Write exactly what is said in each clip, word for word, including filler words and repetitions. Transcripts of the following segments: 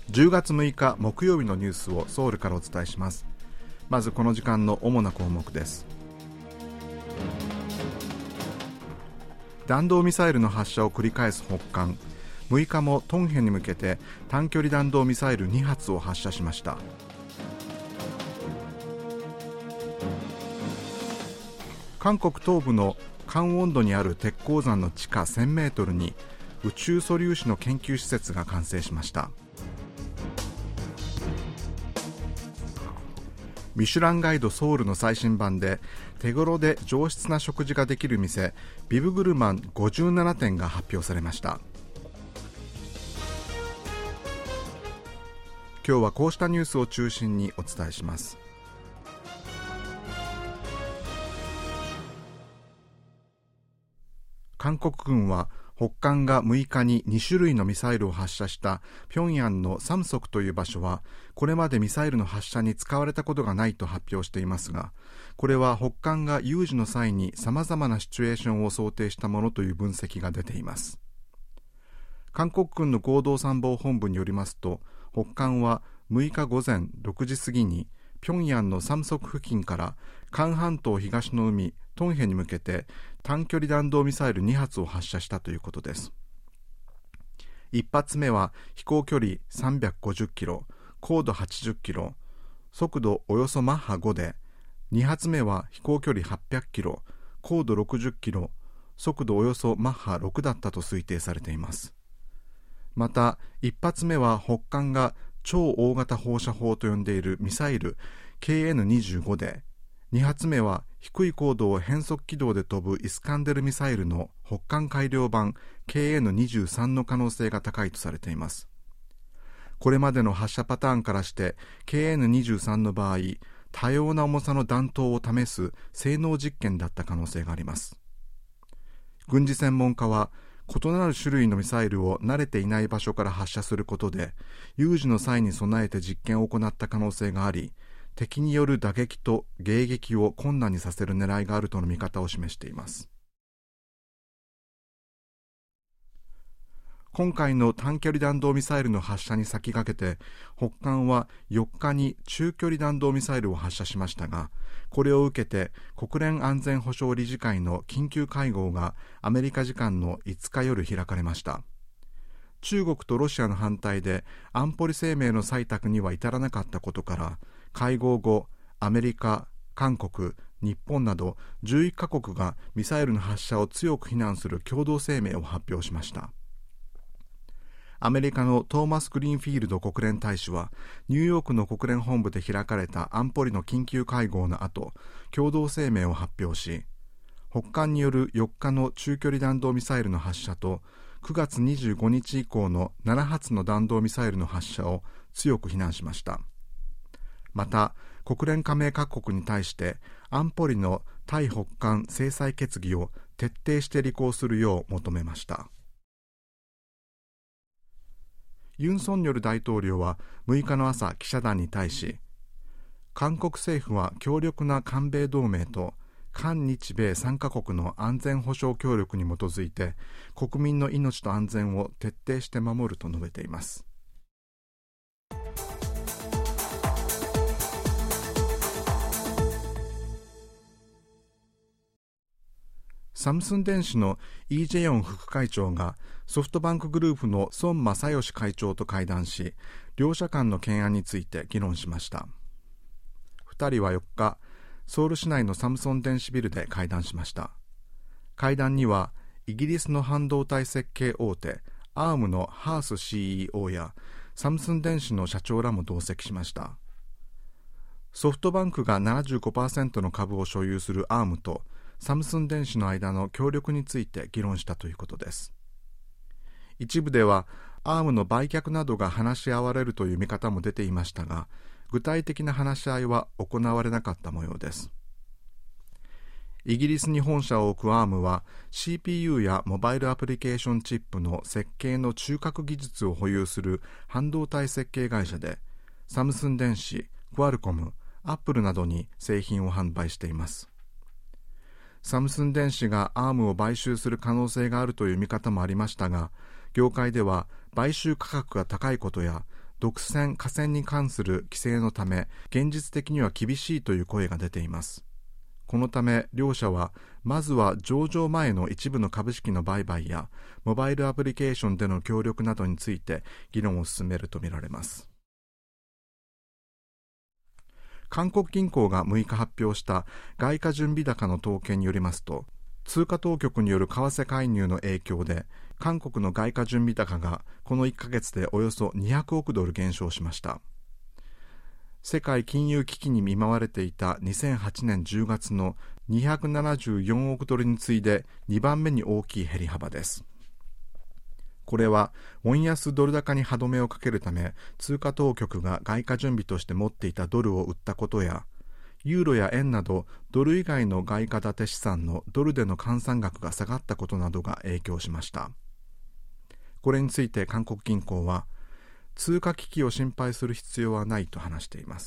じゅうがつむいか木曜日のニュースをソウルからお伝えします。まずこの時間の主な項目です。弾道ミサイルの発射を繰り返す北韓、むいかもトンヘに向けて短距離弾道ミサイルにはつを発射しました。韓国東部のカンウォンドにある鉄鉱山の地下せんメートルに宇宙素粒子の研究施設が完成しました。ミシュランガイドソウルの最新版で手頃で上質な食事ができる店ビブグルマンごじゅうななてんが発表されました。今日はこうしたニュースを中心にお伝えします。韓国軍は北韓がむいかににしゅるいのミサイルを発射した平壌のサムソクという場所はこれまでミサイルの発射に使われたことがないと発表していますが、これは北韓が有事の際に様々なシチュエーションを想定したものという分析が出ています。韓国軍の合同参謀本部によりますと、北韓はむいかごぜんろくじ過ぎに平壌のサムソク付近から韓半島東の海トンヘに向けて短距離弾道ミサイルにはつを発射したということです。いっぱつめは飛行距離さんびゃくごじゅっキロ、高度はちじゅっキロ、速度およそマッハごで、にはつめは飛行距離はっぴゃくキロ、高度ろくじゅっキロ、速度およそマッハろくだったと推定されています。またいっぱつめは北韓が超大型放射砲と呼んでいるミサイル ケーエヌにじゅうご で、にはつめは低い高度を変則軌道で飛ぶイスカンデルミサイルの北韓改良版 ケーエヌにじゅうさん の可能性が高いとされています。これまでの発射パターンからして ケーエヌにじゅうさん の場合、多様な重さの弾頭を試す性能実験だった可能性があります。軍事専門家は異なる種類のミサイルを慣れていない場所から発射することで有事の際に備えて実験を行った可能性があり、敵による打撃と迎撃を困難にさせる狙いがあるとの見方を示しています。今回の短距離弾道ミサイルの発射に先駆けて北韓はよっかに中距離弾道ミサイルを発射しましたが、これを受けて国連安全保障理事会の緊急会合がアメリカ時間のいつか夜開かれました。中国とロシアの反対で安保理声明の採択には至らなかったことから会合後、アメリカ、韓国、日本などじゅういっかこくがミサイルの発射を強く非難する共同声明を発表しました。アメリカのトーマス・グリーンフィールド国連大使はニューヨークの国連本部で開かれた安保理の緊急会合の後、共同声明を発表し、北韓によるよっかの中距離弾道ミサイルの発射とくがつにじゅうごにち以降のななはつの弾道ミサイルの発射を強く非難しました。また国連加盟各国に対して安保理の対北韓制裁決議を徹底して履行するよう求めました。ユン・ソンニョル大統領はむいかの朝記者団に対し、韓国政府は強力な韓米同盟と韓日米さんかこくの安全保障協力に基づいて国民の命と安全を徹底して守ると述べています。サムスン電子のイ・ジェヨン副会長がソフトバンクグループの孫正義会長と会談し、両者間の懸案について議論しました。ふたりはよっか、ソウル市内のサムスン電子ビルで会談しました。会談にはイギリスの半導体設計大手アームのハース シーイーオー やサムスン電子の社長らも同席しました。ソフトバンクが ななじゅうごパーセント の株を所有するアームとサムスン電子の間の協力について議論したということです。一部ではアームの売却などが話し合われるという見方も出ていましたが、具体的な話し合いは行われなかった模様です。イギリスに本社を置くアームは シーピーユー やモバイルアプリケーションチップの設計の中核技術を保有する半導体設計会社で、サムスン電子、クアルコム、アップルなどに製品を販売しています。サムスン電子がアームを買収する可能性があるという見方もありましたが、業界では買収価格が高いことや独占・寡占に関する規制のため現実的には厳しいという声が出ています。このため両社はまずは上場前の一部の株式の売買やモバイルアプリケーションでの協力などについて議論を進めるとみられます。韓国銀行がむいか発表した外貨準備高の統計によりますと、通貨当局による為替介入の影響で韓国の外貨準備高がこのいっかげつでおよそにひゃくおくドル減少しました。世界金融危機に見舞われていたにせんはちねんじゅうがつのにひゃくななじゅうよんおくドルに次いでにばんめに大きい減り幅です。これはウォン安ドル高に歯止めをかけるため通貨当局が外貨準備として持っていたドルを売ったことや、ユーロや円などドル以外の外貨建て資産のドルでの換算額が下がったことなどが影響しました。これについて韓国銀行は、通貨危機を心配する必要はないと話しています。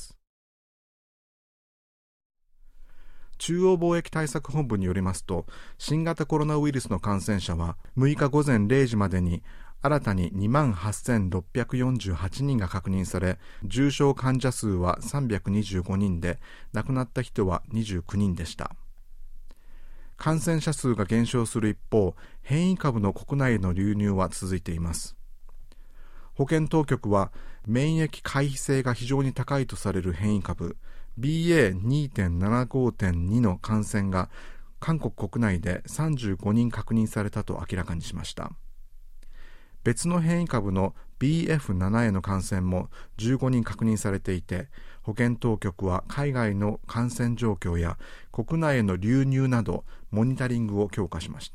中央貿易対策本部によりますと、新型コロナウイルスの感染者はむいかごぜんれいじまでに新たに にまんはっせんろっぴゃくよんじゅうはちにんが確認され、重症患者数はさんびゃくにじゅうごにんで、亡くなった人はにじゅうきゅうにんでした。感染者数が減少する一方、変異株の国内への流入は続いています。保健当局は免疫回避性が非常に高いとされる変異株 ビーエーにてんななごてんに の感染が韓国国内でさんじゅうごにん確認されたと明らかにしました。別の変異株の ビーエフなな への感染もじゅうごにん確認されていて、保健当局は海外の感染状況や国内への流入などモニタリングを強化しました。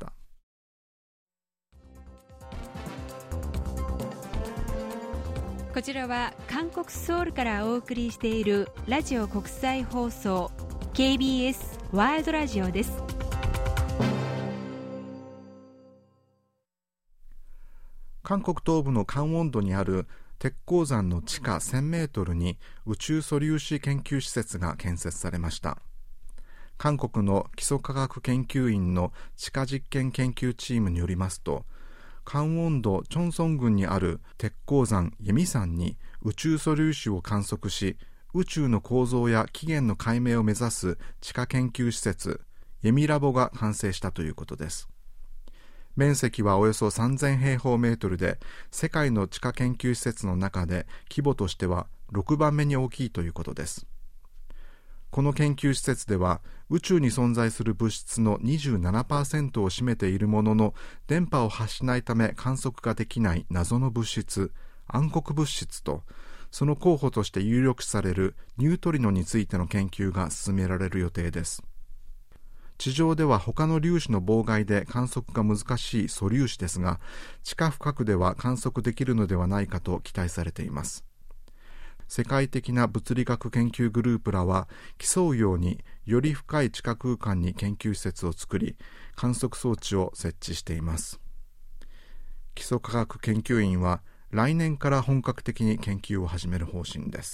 こちらは韓国ソウルからお送りしているラジオ国際放送 ケービーエス ワールドラジオです。 韓国東部のカンウォン道にある鉄鉱山の地下せんメートルに宇宙素粒子研究施設が建設されました。韓国の基礎科学研究院の地下実験研究チームによりますと、カンウォン道チョンソン郡にある鉄鉱山イェミ山に宇宙素粒子を観測し、宇宙の構造や起源の解明を目指す地下研究施設イェミラボが完成したということです。面積はおよそさんぜんへいほうメートルで、世界の地下研究施設の中で規模としてはろくばんめに大きいということです。この研究施設では宇宙に存在する物質の にじゅうななパーセント を占めているものの、電波を発しないため観測ができない謎の物質暗黒物質と、その候補として有力視されるニュートリノについての研究が進められる予定です。地上では他の粒子の妨害で観測が難しい素粒子ですが、地下深くでは観測できるのではないかと期待されています。世界的な物理学研究グループらは競うようにより深い地下空間に研究施設を作り、観測装置を設置しています。基礎科学研究院は来年から本格的に研究を始める方針です。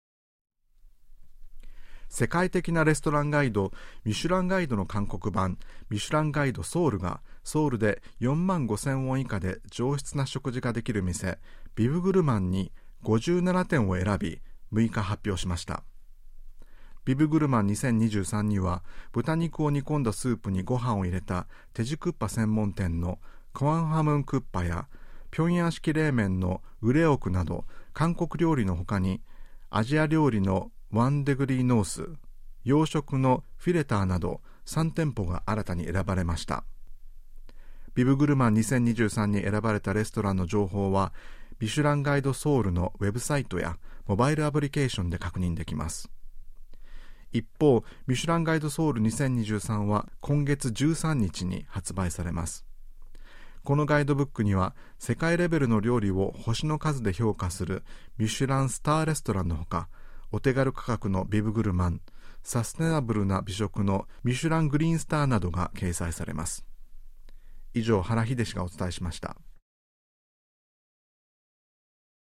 世界的なレストランガイドミシュランガイドの韓国版ミシュランガイドソウルがソウルでよんまんごせんウォン以下で上質な食事ができる店ビブグルマンにごじゅうななてんを選びむいか発表しました。ビブグルマンにせんにじゅうさんには豚肉を煮込んだスープにご飯を入れたテジクッパ専門店のクワンハムンクッパや平壌式冷麺のウレオクなど韓国料理の他にアジア料理のワンデグリーノース、洋食のフィレターなどさんてんぽが新たに選ばれました。ビブグルマンにせんにじゅうさんに選ばれたレストランの情報はミシュランガイドソウルのウェブサイトやモバイルアプリケーションで確認できます。一方、ミシュランガイドソウルにせんにじゅうさんは今月じゅうさんにちに発売されます。このガイドブックには世界レベルの料理を星の数で評価するミシュランスターレストランのほか、お手軽価格のビブグルマン、サステナブルな美食のミシュラングリーンスターなどが掲載されます。以上、原秀氏がお伝えしました。